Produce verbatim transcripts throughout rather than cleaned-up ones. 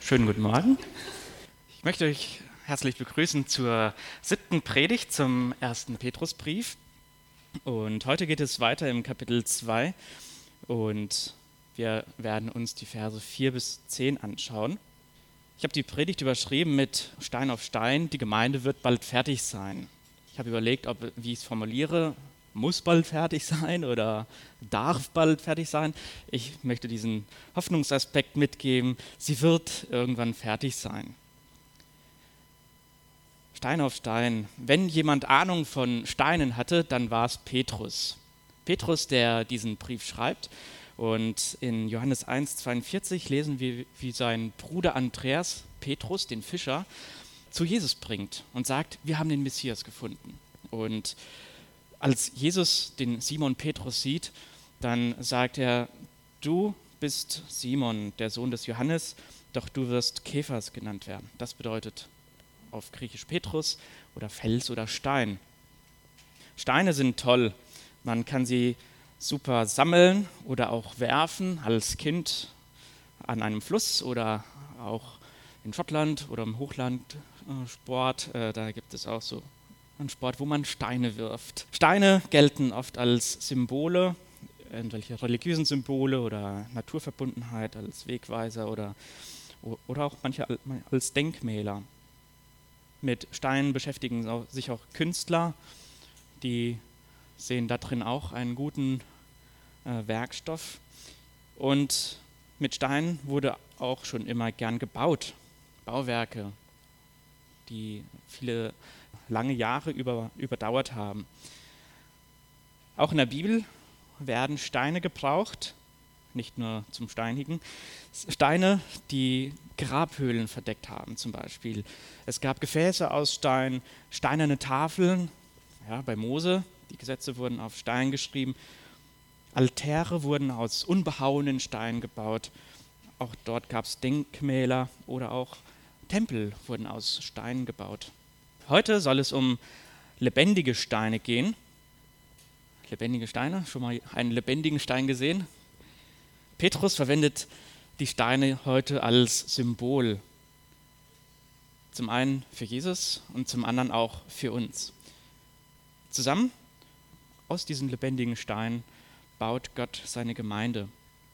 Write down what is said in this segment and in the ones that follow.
Schönen guten Morgen. Ich möchte euch herzlich begrüßen zur siebten Predigt zum ersten Petrusbrief. Und heute geht es weiter im Kapitel zwei und wir werden uns die Verse vier bis zehn anschauen. Ich habe die Predigt überschrieben mit Stein auf Stein, die Gemeinde wird bald fertig sein. Ich habe überlegt, ob, wie ich es formuliere, muss bald fertig sein oder darf bald fertig sein. Ich möchte diesen Hoffnungsaspekt mitgeben, sie wird irgendwann fertig sein. Stein auf Stein. Wenn jemand Ahnung von Steinen hatte, dann war es Petrus. Petrus, der diesen Brief schreibt. Und in Johannes eins zweiundvierzig lesen wir, wie sein Bruder Andreas Petrus, den Fischer, zu Jesus bringt und sagt, wir haben den Messias gefunden. Und als Jesus den Simon Petrus sieht, dann sagt er, du bist Simon, der Sohn des Johannes, doch du wirst Kephas genannt werden. Das bedeutet auf Griechisch Petrus oder Fels oder Stein. Steine sind toll. Man kann sie super sammeln oder auch werfen als Kind an einem Fluss oder auch in Schottland oder im Hochlandsport. Äh, da gibt es auch so einen Sport, wo man Steine wirft. Steine gelten oft als Symbole, irgendwelche religiösen Symbole oder Naturverbundenheit als Wegweiser oder, oder auch manche als Denkmäler. Mit Steinen beschäftigen sich auch Künstler, die sehen da drin auch einen guten äh, Werkstoff. Und mit Steinen wurde auch schon immer gern gebaut. Bauwerke, die viele lange Jahre über, überdauert haben. Auch in der Bibel werden Steine gebraucht, nicht nur zum Steinigen. Steine, die Grabhöhlen verdeckt haben zum Beispiel. Es gab Gefäße aus Stein, steinerne Tafeln, ja, bei Mose, die Gesetze wurden auf Stein geschrieben. Altäre wurden aus unbehauenen Steinen gebaut. Auch dort gab es Denkmäler oder auch Tempel wurden aus Steinen gebaut. Heute soll es um lebendige Steine gehen. Lebendige Steine, schon mal einen lebendigen Stein gesehen? Petrus verwendet die Steine heute als Symbol. Zum einen für Jesus und zum anderen auch für uns. Zusammen aus diesen lebendigen Steinen baut Gott seine Gemeinde.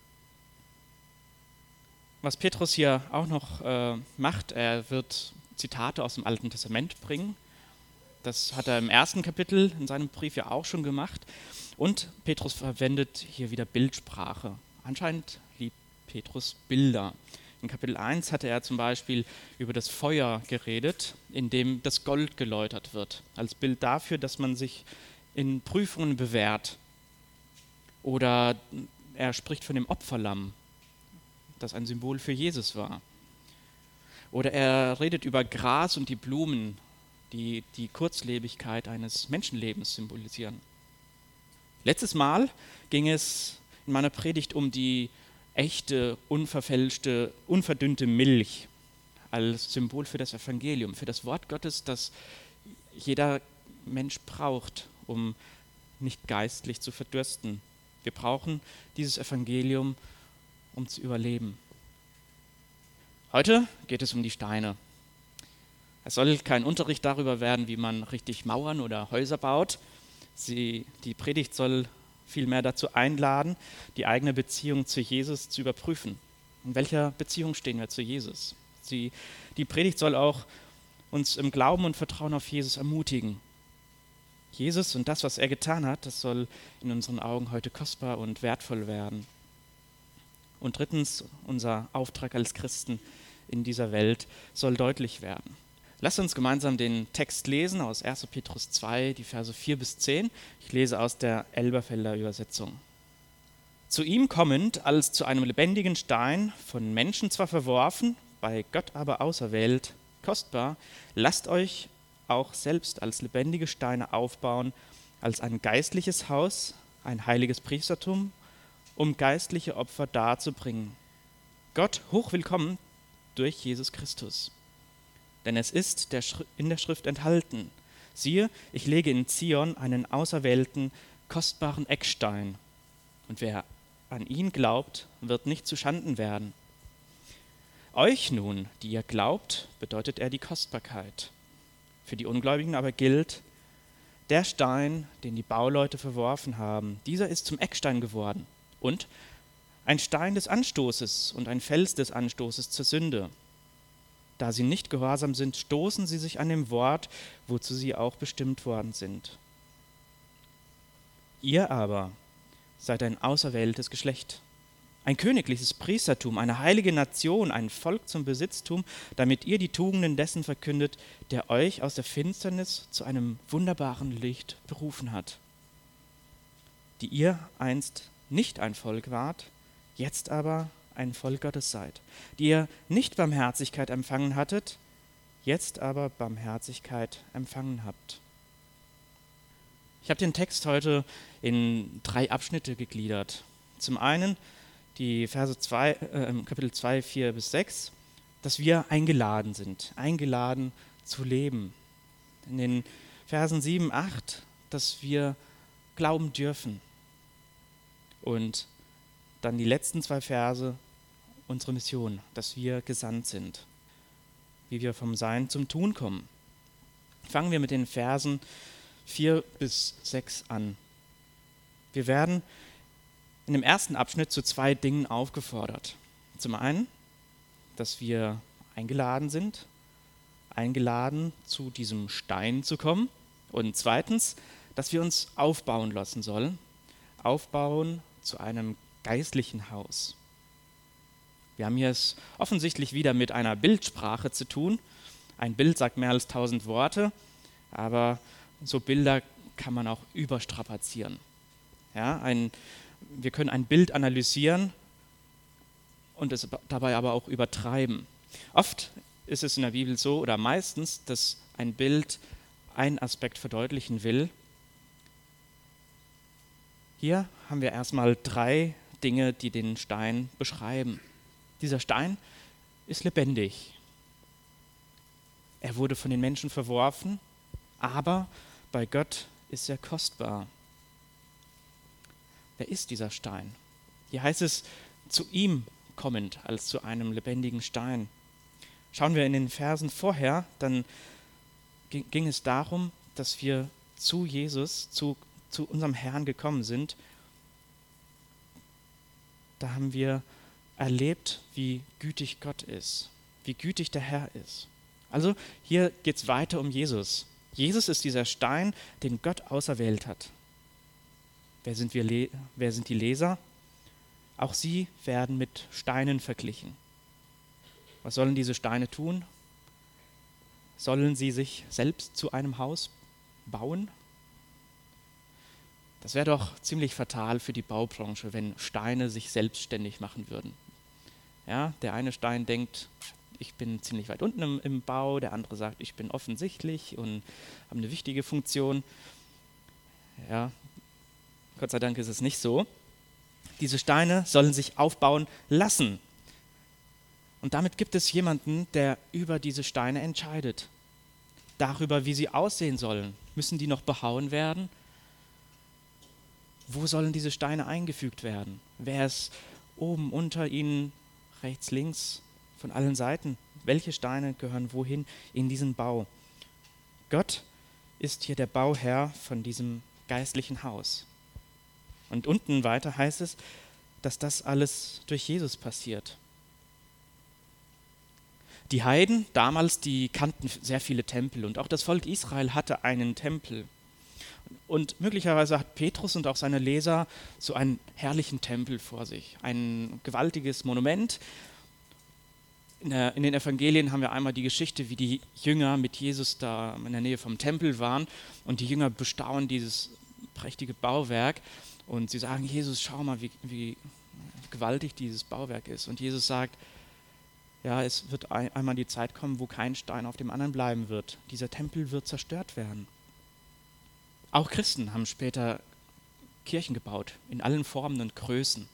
Was Petrus hier auch noch äh, macht, er wird Zitate aus dem Alten Testament bringen. Das hat er im ersten Kapitel in seinem Brief ja auch schon gemacht. Und Petrus verwendet hier wieder Bildsprache. Anscheinend liebt Petrus Bilder. In Kapitel eins hatte er zum Beispiel über das Feuer geredet, in dem das Gold geläutert wird, als Bild dafür, dass man sich in Prüfungen bewährt. Oder er spricht von dem Opferlamm, das ein Symbol für Jesus war. Oder er redet über Gras und die Blumen, die die Kurzlebigkeit eines Menschenlebens symbolisieren. Letztes Mal ging es in meiner Predigt um die echte, unverfälschte, unverdünnte Milch als Symbol für das Evangelium, für das Wort Gottes, das jeder Mensch braucht, um nicht geistlich zu verdursten. Wir brauchen dieses Evangelium, um zu überleben. Heute geht es um die Steine. Es soll kein Unterricht darüber werden, wie man richtig Mauern oder Häuser baut. Sie, die Predigt soll vielmehr dazu einladen, die eigene Beziehung zu Jesus zu überprüfen. In welcher Beziehung stehen wir zu Jesus? Sie, die Predigt soll auch uns im Glauben und Vertrauen auf Jesus ermutigen. Jesus und das, was er getan hat, das soll in unseren Augen heute kostbar und wertvoll werden. Und drittens, unser Auftrag als Christen in dieser Welt soll deutlich werden. Lasst uns gemeinsam den Text lesen aus erster Petrus zwei, die Verse vier bis zehn. Ich lese aus der Elberfelder Übersetzung. Zu ihm kommend, als zu einem lebendigen Stein, von Menschen zwar verworfen, bei Gott aber auserwählt, kostbar, lasst euch auch selbst als lebendige Steine aufbauen, als ein geistliches Haus, ein heiliges Priestertum, um geistliche Opfer darzubringen. Gott hochwillkommen durch Jesus Christus. Denn es ist der Schri- in der Schrift enthalten. Siehe, ich lege in Zion einen auserwählten, kostbaren Eckstein. Und wer an ihn glaubt, wird nicht zu Schanden werden. Euch nun, die ihr glaubt, bedeutet er die Kostbarkeit. Für die Ungläubigen aber gilt, der Stein, den die Bauleute verworfen haben, dieser ist zum Eckstein geworden und ein Stein des Anstoßes und ein Fels des Anstoßes zur Sünde. Da sie nicht gehorsam sind, stoßen sie sich an dem Wort, wozu sie auch bestimmt worden sind. Ihr aber seid ein auserwähltes Geschlecht, ein königliches Priestertum, eine heilige Nation, ein Volk zum Besitztum, damit ihr die Tugenden dessen verkündet, der euch aus der Finsternis zu einem wunderbaren Licht berufen hat, die ihr einst nicht ein Volk wart, jetzt aber ein Volk Gottes seid, die ihr nicht Barmherzigkeit empfangen hattet, jetzt aber Barmherzigkeit empfangen habt. Ich habe den Text heute in drei Abschnitte gegliedert. Zum einen die Verse zwei, äh, Kapitel zwei, vier bis sechs, dass wir eingeladen sind, eingeladen zu leben. In den Versen sieben, acht, dass wir glauben dürfen. Und dann die letzten zwei Verse, unsere Mission, dass wir gesandt sind, wie wir vom Sein zum Tun kommen. Fangen wir mit den Versen vier bis sechs an. Wir werden in dem ersten Abschnitt zu zwei Dingen aufgefordert. Zum einen, dass wir eingeladen sind, eingeladen zu diesem Stein zu kommen. Und zweitens, dass wir uns aufbauen lassen sollen, aufbauen zu einem geistlichen Haus. Wir haben hier es offensichtlich wieder mit einer Bildsprache zu tun. Ein Bild sagt mehr als tausend Worte, aber so Bilder kann man auch überstrapazieren. Ja, ein, wir können ein Bild analysieren und es dabei aber auch übertreiben. Oft ist es in der Bibel so, oder meistens, dass ein Bild einen Aspekt verdeutlichen will. Hier haben wir erstmal drei Dinge, die den Stein beschreiben. Dieser Stein ist lebendig. Er wurde von den Menschen verworfen, aber bei Gott ist er kostbar. Wer ist dieser Stein? Hier heißt es, zu ihm kommend, als zu einem lebendigen Stein. Schauen wir in den Versen vorher, dann ging, ging es darum, dass wir zu Jesus, zu, zu unserem Herrn gekommen sind. Da haben wir erlebt, wie gütig Gott ist, wie gütig der Herr ist. Also hier geht es weiter um Jesus. Jesus ist dieser Stein, den Gott auserwählt hat. Wer sind wir, wer sind die Leser? Auch sie werden mit Steinen verglichen. Was sollen diese Steine tun? Sollen sie sich selbst zu einem Haus bauen? Das wäre doch ziemlich fatal für die Baubranche, wenn Steine sich selbstständig machen würden. Ja, der eine Stein denkt, ich bin ziemlich weit unten im, im Bau, der andere sagt, ich bin offensichtlich und habe eine wichtige Funktion. Ja, Gott sei Dank ist es nicht so. Diese Steine sollen sich aufbauen lassen. Und damit gibt es jemanden, der über diese Steine entscheidet. Darüber, wie sie aussehen sollen. Müssen die noch behauen werden? Wo sollen diese Steine eingefügt werden? Wer ist oben, unter ihnen, rechts, links, von allen Seiten? Welche Steine gehören wohin in diesen Bau? Gott ist hier der Bauherr von diesem geistlichen Haus. Und unten weiter heißt es, dass das alles durch Jesus passiert. Die Heiden damals, die kannten sehr viele Tempel und auch das Volk Israel hatte einen Tempel. Und möglicherweise hat Petrus und auch seine Leser so einen herrlichen Tempel vor sich, ein gewaltiges Monument. In, der, in den Evangelien haben wir einmal die Geschichte, wie die Jünger mit Jesus da in der Nähe vom Tempel waren und die Jünger bestaunen dieses prächtige Bauwerk und sie sagen, Jesus, schau mal, wie, wie gewaltig dieses Bauwerk ist. Und Jesus sagt, ja, es wird ein, einmal die Zeit kommen, wo kein Stein auf dem anderen bleiben wird. Dieser Tempel wird zerstört werden. Auch Christen haben später Kirchen gebaut, in allen Formen und Größen.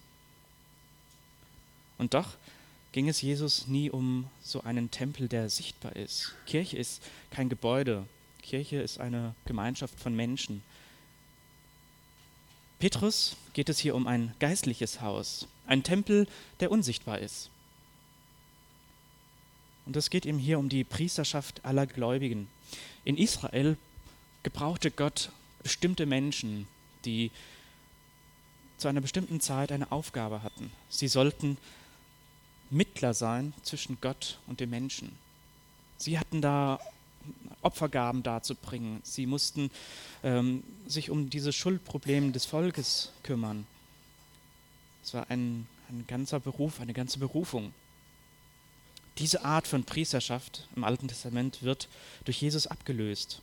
Und doch ging es Jesus nie um so einen Tempel, der sichtbar ist. Kirche ist kein Gebäude. Kirche ist eine Gemeinschaft von Menschen. Petrus geht es hier um ein geistliches Haus, ein Tempel, der unsichtbar ist. Und es geht ihm hier um die Priesterschaft aller Gläubigen. In Israel gebrauchte Gott bestimmte Menschen, die zu einer bestimmten Zeit eine Aufgabe hatten. Sie sollten Mittler sein zwischen Gott und den Menschen. Sie hatten da Opfergaben darzubringen. Sie mussten ähm, sich um diese Schuldprobleme des Volkes kümmern. Es war ein, ein ganzer Beruf, eine ganze Berufung. Diese Art von Priesterschaft im Alten Testament wird durch Jesus abgelöst.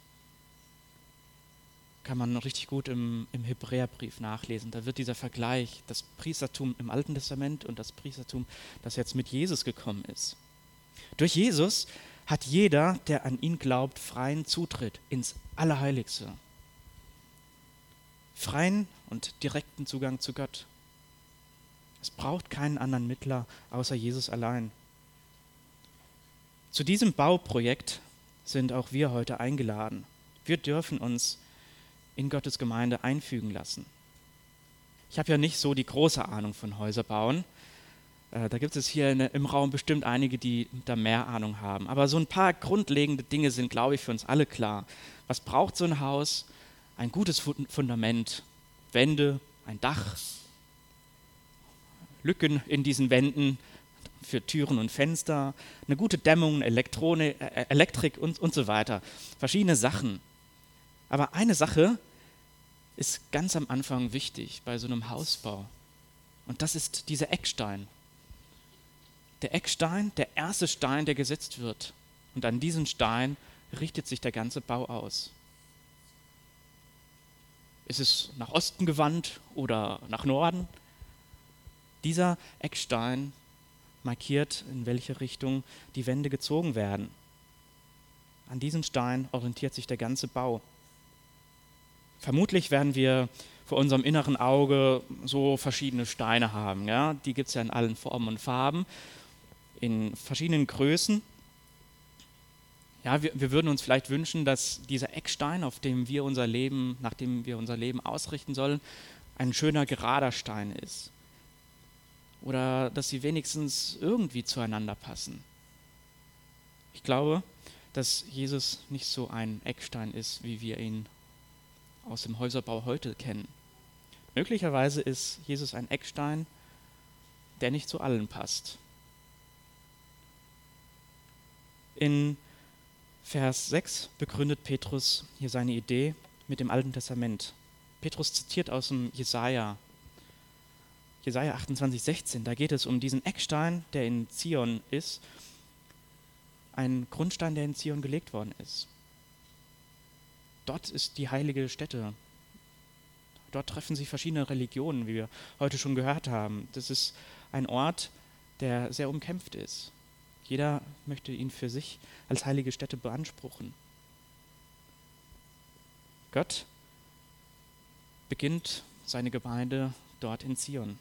Kann man richtig gut im, im Hebräerbrief nachlesen. Da wird dieser Vergleich, das Priestertum im Alten Testament und das Priestertum, das jetzt mit Jesus gekommen ist. Durch Jesus hat jeder, der an ihn glaubt, freien Zutritt ins Allerheiligste. Freien und direkten Zugang zu Gott. Es braucht keinen anderen Mittler außer Jesus allein. Zu diesem Bauprojekt sind auch wir heute eingeladen. Wir dürfen uns in Gottes Gemeinde einfügen lassen. Ich habe ja nicht so die große Ahnung von Häuserbauen. Äh, da gibt es hier in, im Raum bestimmt einige, die da mehr Ahnung haben. Aber so ein paar grundlegende Dinge sind, glaube ich, für uns alle klar. Was braucht so ein Haus? Ein gutes Fundament, Wände, ein Dach, Lücken in diesen Wänden für Türen und Fenster, eine gute Dämmung, Elektronik, äh, Elektrik und, und so weiter. Verschiedene Sachen. Aber eine Sache ist ganz am Anfang wichtig bei so einem Hausbau. Und das ist dieser Eckstein. Der Eckstein, der erste Stein, der gesetzt wird. Und an diesen Stein richtet sich der ganze Bau aus. Ist es nach Osten gewandt oder nach Norden? Dieser Eckstein markiert, in welche Richtung die Wände gezogen werden. An diesem Stein orientiert sich der ganze Bau. Vermutlich werden wir vor unserem inneren Auge so verschiedene Steine haben. Ja? Die gibt es ja in allen Formen und Farben, in verschiedenen Größen. Ja, wir, wir würden uns vielleicht wünschen, dass dieser Eckstein, auf dem wir unser Leben, nach dem wir unser Leben ausrichten sollen, ein schöner gerader Stein ist. Oder dass sie wenigstens irgendwie zueinander passen. Ich glaube, dass Jesus nicht so ein Eckstein ist, wie wir ihn aus dem Häuserbau heute kennen. Möglicherweise ist Jesus ein Eckstein, der nicht zu allen passt. In Vers sechs begründet Petrus hier seine Idee mit dem Alten Testament. Petrus zitiert aus dem Jesaja, Jesaja achtundzwanzig, sechzehn. Da geht es um diesen Eckstein, der in Zion ist, ein Grundstein, der in Zion gelegt worden ist. Dort ist die heilige Stätte. Dort treffen sich verschiedene Religionen, wie wir heute schon gehört haben. Das ist ein Ort, der sehr umkämpft ist. Jeder möchte ihn für sich als heilige Stätte beanspruchen. Gott beginnt seine Gemeinde dort in Zion.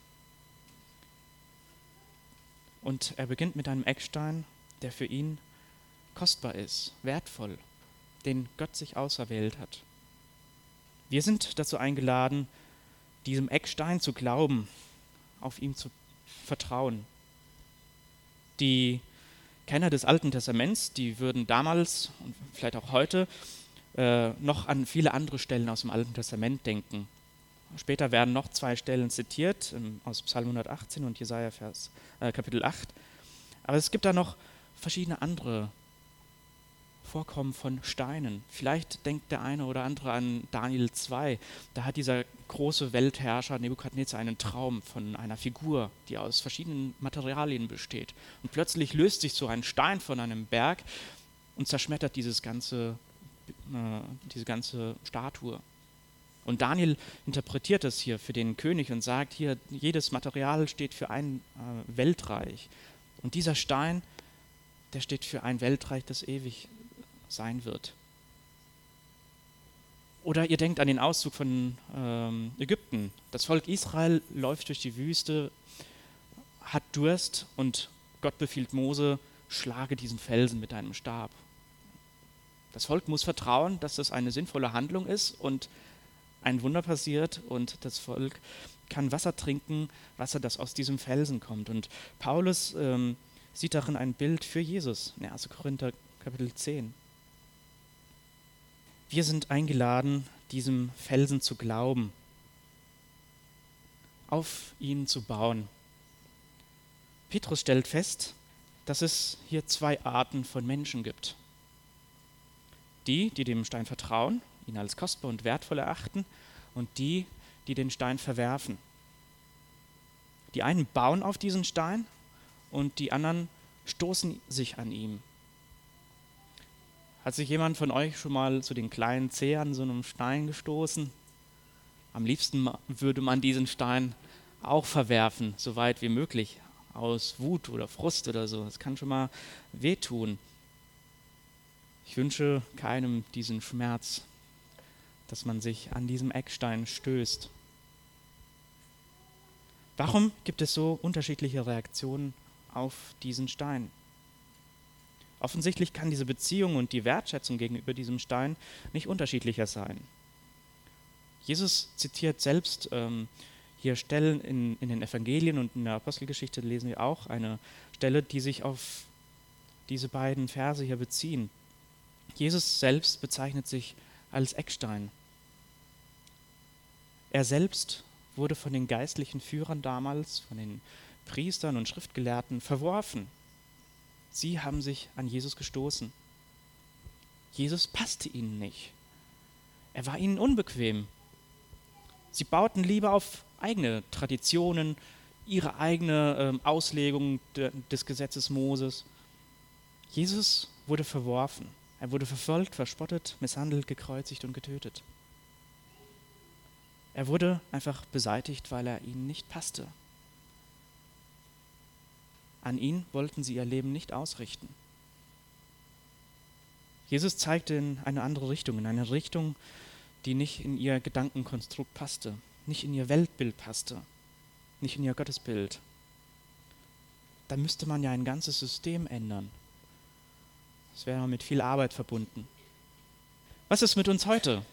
Und er beginnt mit einem Eckstein, der für ihn kostbar ist, wertvoll, den Gott sich auserwählt hat. Wir sind dazu eingeladen, diesem Eckstein zu glauben, auf ihm zu vertrauen. Die Kenner des Alten Testaments, die würden damals und vielleicht auch heute äh, noch an viele andere Stellen aus dem Alten Testament denken. Später werden noch zwei Stellen zitiert, ähm, aus Psalm hundertachtzehn und Jesaja Vers, äh, Kapitel acht. Aber es gibt da noch verschiedene andere Vorkommen von Steinen. Vielleicht denkt der eine oder andere an Daniel zwei. Da hat dieser große Weltherrscher Nebukadnezar einen Traum von einer Figur, die aus verschiedenen Materialien besteht. Und plötzlich löst sich so ein Stein von einem Berg und zerschmettert dieses ganze, äh, diese ganze Statue. Und Daniel interpretiert das hier für den König und sagt, hier, jedes Material steht für ein äh, Weltreich. Und dieser Stein, der steht für ein Weltreich, das ewig sein wird. Oder ihr denkt an den Auszug von ähm, Ägypten. Das Volk Israel läuft durch die Wüste, hat Durst und Gott befiehlt Mose, schlage diesen Felsen mit deinem Stab. Das Volk muss vertrauen, dass das eine sinnvolle Handlung ist und ein Wunder passiert und das Volk kann Wasser trinken, Wasser, das aus diesem Felsen kommt. Und Paulus ähm, sieht darin ein Bild für Jesus in erster Korinther Kapitel zehn. Wir sind eingeladen, diesem Felsen zu glauben, auf ihn zu bauen. Petrus stellt fest, dass es hier zwei Arten von Menschen gibt. Die, die dem Stein vertrauen, ihn als kostbar und wertvoll erachten, und die, die den Stein verwerfen. Die einen bauen auf diesen Stein und die anderen stoßen sich an ihm. Hat sich jemand von euch schon mal zu den kleinen Zehen an so einem Stein gestoßen? Am liebsten würde man diesen Stein auch verwerfen, so weit wie möglich, aus Wut oder Frust oder so. Das kann schon mal wehtun. Ich wünsche keinem diesen Schmerz, dass man sich an diesem Eckstein stößt. Warum gibt es so unterschiedliche Reaktionen auf diesen Stein? Offensichtlich kann diese Beziehung und die Wertschätzung gegenüber diesem Stein nicht unterschiedlicher sein. Jesus zitiert selbst ähm, hier Stellen in, in den Evangelien und in der Apostelgeschichte lesen wir auch eine Stelle, die sich auf diese beiden Verse hier beziehen. Jesus selbst bezeichnet sich als Eckstein. Er selbst wurde von den geistlichen Führern damals, von den Priestern und Schriftgelehrten verworfen. Sie haben sich an Jesus gestoßen. Jesus passte ihnen nicht. Er war ihnen unbequem. Sie bauten lieber auf eigene Traditionen, ihre eigene äh, Auslegung de, des Gesetzes Moses. Jesus wurde verworfen. Er wurde verfolgt, verspottet, misshandelt, gekreuzigt und getötet. Er wurde einfach beseitigt, weil er ihnen nicht passte. An ihn wollten sie ihr Leben nicht ausrichten. Jesus zeigte in eine andere Richtung, in eine Richtung, die nicht in ihr Gedankenkonstrukt passte, nicht in ihr Weltbild passte, nicht in ihr Gottesbild. Da müsste man ja ein ganzes System ändern. Das wäre mit viel Arbeit verbunden. Was ist mit uns heute?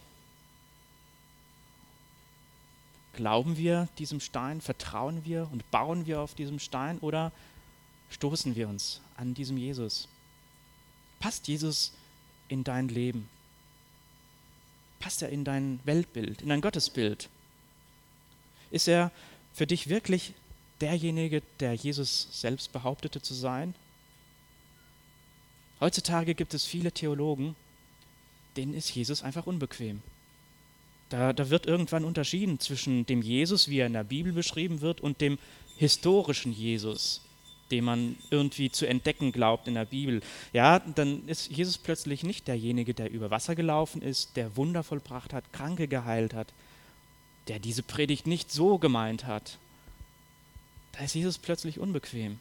Glauben wir diesem Stein, vertrauen wir und bauen wir auf diesem Stein oder stoßen wir uns an diesem Jesus? Passt Jesus in dein Leben? Passt er in dein Weltbild, in dein Gottesbild? Ist er für dich wirklich derjenige, der Jesus selbst behauptete zu sein? Heutzutage gibt es viele Theologen, denen ist Jesus einfach unbequem. Da, da wird irgendwann unterschieden zwischen dem Jesus, wie er in der Bibel beschrieben wird, und dem historischen Jesus, den man irgendwie zu entdecken glaubt in der Bibel. Ja, dann ist Jesus plötzlich nicht derjenige, der über Wasser gelaufen ist, der Wunder vollbracht hat, Kranke geheilt hat, der diese Predigt nicht so gemeint hat. Da ist Jesus plötzlich unbequem.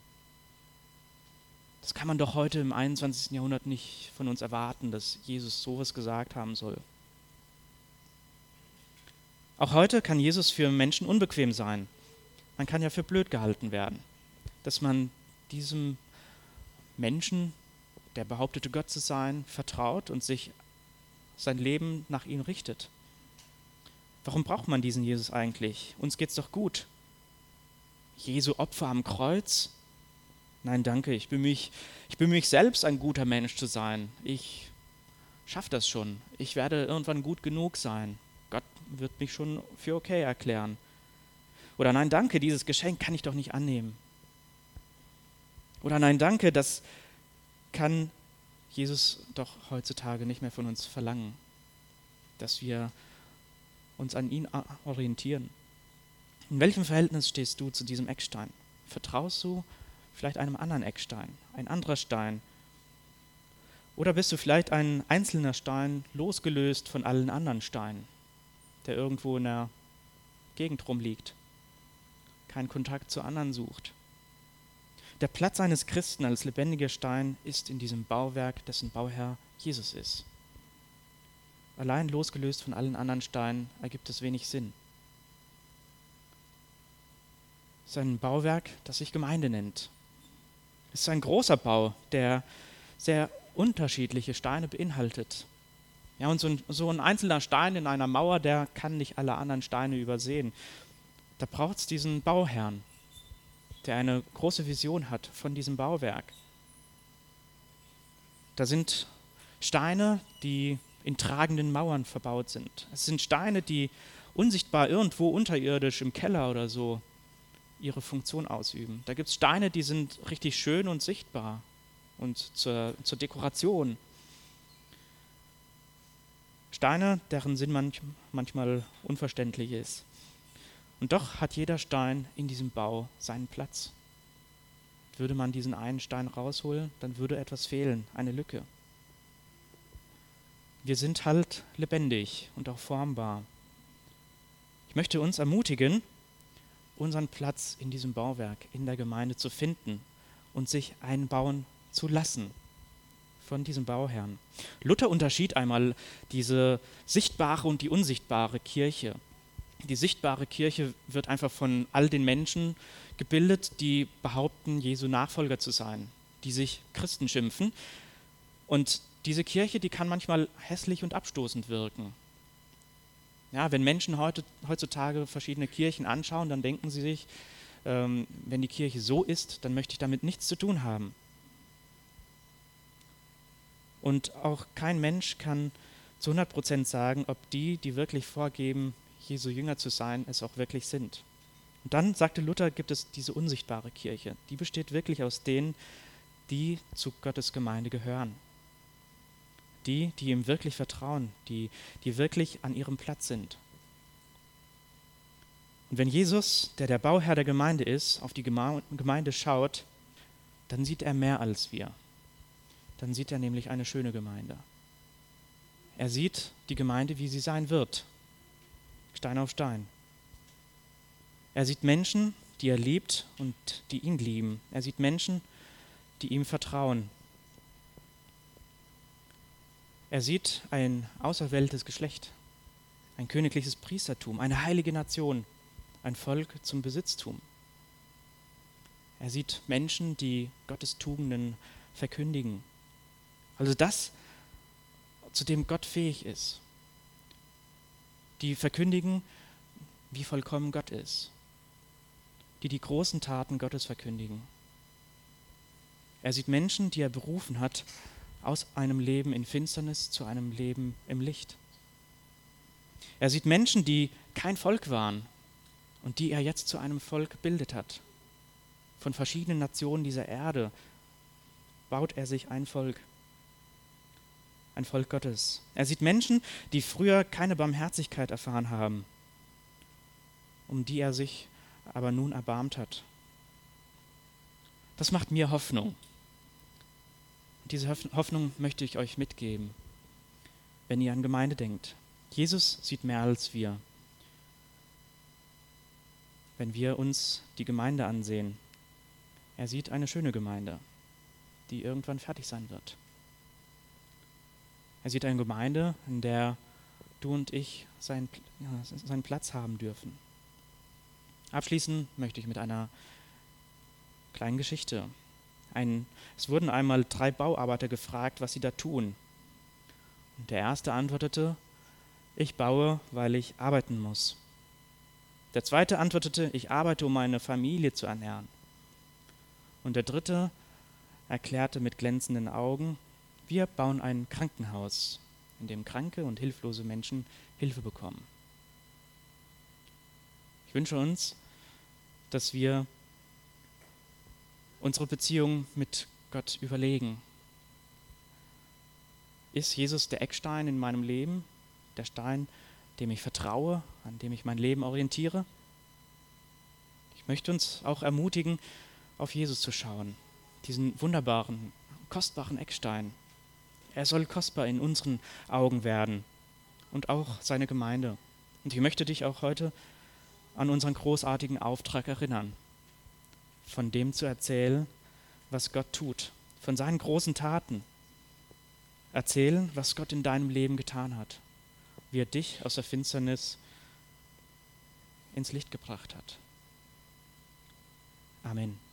Das kann man doch heute im einundzwanzigsten Jahrhundert nicht von uns erwarten, dass Jesus sowas gesagt haben soll. Auch heute kann Jesus für Menschen unbequem sein. Man kann ja für blöd gehalten werden, dass man diesem Menschen, der behauptete Gott zu sein, vertraut und sich sein Leben nach ihm richtet. Warum braucht man diesen Jesus eigentlich? Uns geht's doch gut. Jesu Opfer am Kreuz? Nein, danke, ich bemühe mich, ich bemühe mich selbst, ein guter Mensch zu sein. Ich schaffe das schon. Ich werde irgendwann gut genug sein. Gott wird mich schon für okay erklären. Oder nein, danke, dieses Geschenk kann ich doch nicht annehmen. Oder nein, danke, das kann Jesus doch heutzutage nicht mehr von uns verlangen, dass wir uns an ihn orientieren. In welchem Verhältnis stehst du zu diesem Eckstein? Vertraust du vielleicht einem anderen Eckstein, ein anderer Stein? Oder bist du vielleicht ein einzelner Stein, losgelöst von allen anderen Steinen, der irgendwo in der Gegend rumliegt, keinen Kontakt zu anderen sucht? Der Platz eines Christen als lebendiger Stein ist in diesem Bauwerk, dessen Bauherr Jesus ist. Allein losgelöst von allen anderen Steinen ergibt es wenig Sinn. Es ist ein Bauwerk, das sich Gemeinde nennt. Es ist ein großer Bau, der sehr unterschiedliche Steine beinhaltet. Ja, und so ein, so ein einzelner Stein in einer Mauer, der kann nicht alle anderen Steine übersehen. Da braucht es diesen Bauherrn. der eine große Vision hat von diesem Bauwerk. Da sind Steine, die in tragenden Mauern verbaut sind. Es sind Steine, die unsichtbar irgendwo unterirdisch im Keller oder so ihre Funktion ausüben. Da gibt es Steine, die sind richtig schön und sichtbar und zur, zur Dekoration. Steine, deren Sinn manch, manchmal unverständlich ist. Und doch hat jeder Stein in diesem Bau seinen Platz. Würde man diesen einen Stein rausholen, dann würde etwas fehlen, eine Lücke. Wir sind halt lebendig und auch formbar. Ich möchte uns ermutigen, unseren Platz in diesem Bauwerk, in der Gemeinde zu finden und sich einbauen zu lassen von diesem Bauherrn. Luther unterschied einmal diese sichtbare und die unsichtbare Kirche. Die sichtbare Kirche wird einfach von all den Menschen gebildet, die behaupten, Jesu Nachfolger zu sein, die sich Christen schimpfen. Und diese Kirche, die kann manchmal hässlich und abstoßend wirken. Ja, wenn Menschen heute, heutzutage verschiedene Kirchen anschauen, dann denken sie sich, ähm, wenn die Kirche so ist, dann möchte ich damit nichts zu tun haben. Und auch kein Mensch kann zu hundert Prozent sagen, ob die, die wirklich vorgeben, Jesu Jünger zu sein, es auch wirklich sind. Und dann, sagte Luther, gibt es diese unsichtbare Kirche. Die besteht wirklich aus denen, die zu Gottes Gemeinde gehören. Die, die ihm wirklich vertrauen, die, die wirklich an ihrem Platz sind. Und wenn Jesus, der der Bauherr der Gemeinde ist, auf die Gemeinde schaut, dann sieht er mehr als wir. Dann sieht er nämlich eine schöne Gemeinde. Er sieht die Gemeinde, wie sie sein wird. Stein auf Stein. Er sieht Menschen, die er liebt und die ihn lieben. Er sieht Menschen, die ihm vertrauen. Er sieht ein auserwähltes Geschlecht, ein königliches Priestertum, eine heilige Nation, ein Volk zum Besitztum. Er sieht Menschen, die Gottes Tugenden verkündigen. Also das, zu dem Gott fähig ist. Die verkündigen, wie vollkommen Gott ist. Die die großen Taten Gottes verkündigen. Er sieht Menschen, die er berufen hat, aus einem Leben in Finsternis zu einem Leben im Licht. Er sieht Menschen, die kein Volk waren und die er jetzt zu einem Volk gebildet hat. Von verschiedenen Nationen dieser Erde baut er sich ein Volk, ein Volk Gottes. Er sieht Menschen, die früher keine Barmherzigkeit erfahren haben, um die er sich aber nun erbarmt hat. Das macht mir Hoffnung. Diese Hoffnung möchte ich euch mitgeben, wenn ihr an Gemeinde denkt. Jesus sieht mehr als wir. Wenn wir uns die Gemeinde ansehen, er sieht eine schöne Gemeinde, die irgendwann fertig sein wird. Er sieht eine Gemeinde, in der du und ich seinen, ja, seinen Platz haben dürfen. Abschließen möchte ich mit einer kleinen Geschichte. Ein, es wurden einmal drei Bauarbeiter gefragt, was sie da tun. Und der erste antwortete, ich baue, weil ich arbeiten muss. Der zweite antwortete, ich arbeite, um meine Familie zu ernähren. Und der dritte erklärte mit glänzenden Augen, wir bauen ein Krankenhaus, in dem kranke und hilflose Menschen Hilfe bekommen. Ich wünsche uns, dass wir unsere Beziehung mit Gott überlegen. Ist Jesus der Eckstein in meinem Leben, der Stein, dem ich vertraue, an dem ich mein Leben orientiere? Ich möchte uns auch ermutigen, auf Jesus zu schauen, diesen wunderbaren, kostbaren Eckstein. Er soll kostbar in unseren Augen werden und auch seine Gemeinde. Und ich möchte dich auch heute an unseren großartigen Auftrag erinnern, von dem zu erzählen, was Gott tut, von seinen großen Taten. Erzählen, was Gott in deinem Leben getan hat, wie er dich aus der Finsternis ins Licht gebracht hat. Amen.